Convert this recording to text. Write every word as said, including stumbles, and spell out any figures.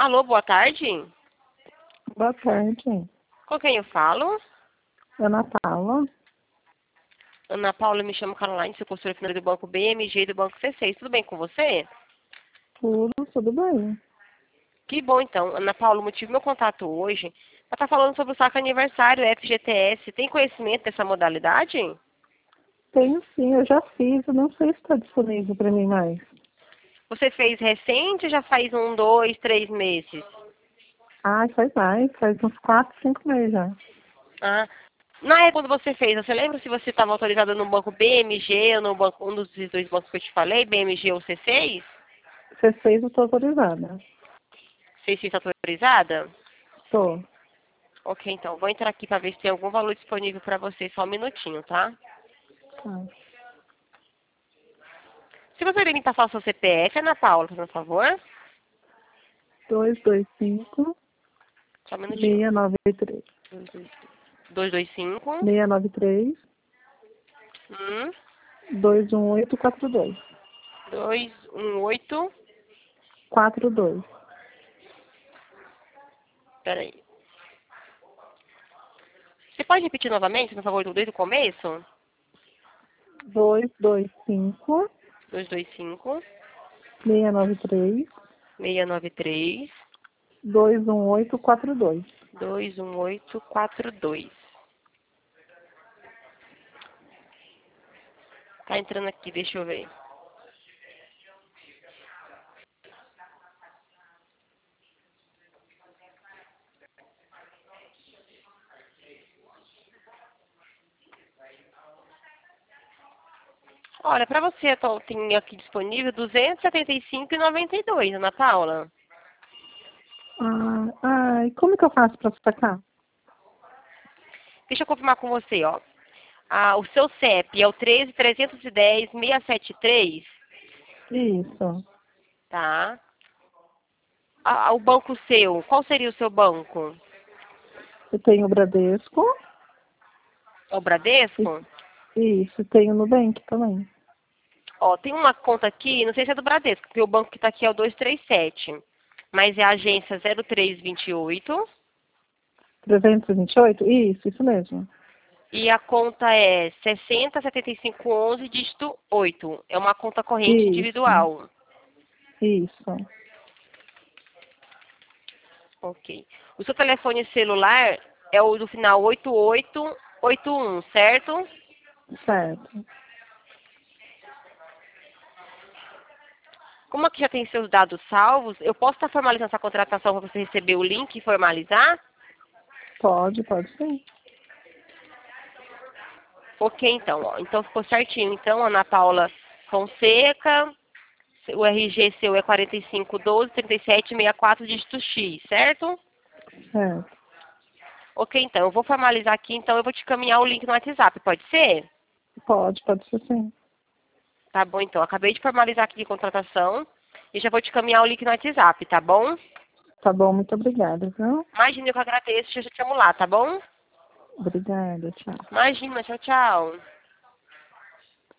Alô, boa tarde. Boa tarde. Com quem eu falo? Ana Paula. Ana Paula, me chamo Caroline, sou consultora financeira do Banco B M G e do Banco C seis. Tudo bem com você? Tudo, tudo bem. Que bom, então. Ana Paula, o motivo do meu contato hoje é estar falando sobre o saque aniversário F G T S. Tem conhecimento dessa modalidade? Tenho sim, eu já fiz, eu não sei se está disponível para mim mais. Você fez recente ou já faz um, dois, três meses? Ah, faz mais, faz uns quatro, cinco meses já. Ah, na época quando você fez, você lembra se você estava autorizada no banco B M G ou no banco, um dos dois bancos que eu te falei, B M G ou C seis? C seis eu estou autorizada. C seis está autorizada? Estou. Ok, então, vou entrar aqui para ver se tem algum valor disponível para você, só um minutinho, tá? Tá. Se você puder me passar o seu C P F, Ana Paula, por favor. dois dois cinco, Só um minutinho. seis nove três. dois dois cinco, seis nove três, hum, dois um oito quatro dois. dois um oito, quatro dois. peraí. Você pode repetir novamente, por favor, desde o começo? dois dois cinco, dois dois cinco, seis nove três, seis nove três, dois um oito quatro dois. dois um oito quatro dois. Tá entrando aqui, deixa eu ver. Olha, para você, eu tenho aqui disponível duzentos e setenta e cinco e noventa e dois, Ana Paula. Ah, ai, como que eu faço para sacar? Deixa eu confirmar com você, ó. Ah, o seu C E P é o treze trezentos e dez, seiscentos e setenta e três, Isso. tá? Ah, o banco seu, qual seria o seu banco? Eu tenho o Bradesco. É o Bradesco? E, isso, tenho no Nubank também. Ó, tem uma conta aqui, não sei se é do Bradesco, porque o banco que está aqui é o duzentos e trinta e sete, mas é a agência zero três vinte e oito trezentos e vinte e oito? Isso, isso mesmo. e a conta é sessenta setenta e cinco onze, dígito oito. É uma conta corrente Isso, individual. isso. Ok. O seu telefone celular é o do final oito oito oito um, certo? Certo. Como aqui já tem seus dados salvos, eu posso estar formalizando essa contratação para você receber o link e formalizar? Pode, pode sim. Ok, então. Ó. Então ficou certinho. Então, Ana Paula Fonseca, o R G seu é quarenta e cinco doze, trinta e sete sessenta e quatro, dígito X, certo? Certo. Ok, então. Eu vou formalizar aqui, então eu vou te caminhar o link no WhatsApp, pode ser? Pode, pode ser sim. Tá bom, então. Acabei de formalizar aqui de contratação e já vou te caminhar o link no WhatsApp, tá bom? Tá bom, muito obrigada, viu? Imagina, eu que agradeço, já te amo lá, tá bom? Obrigada, tchau. Imagina, tchau, tchau.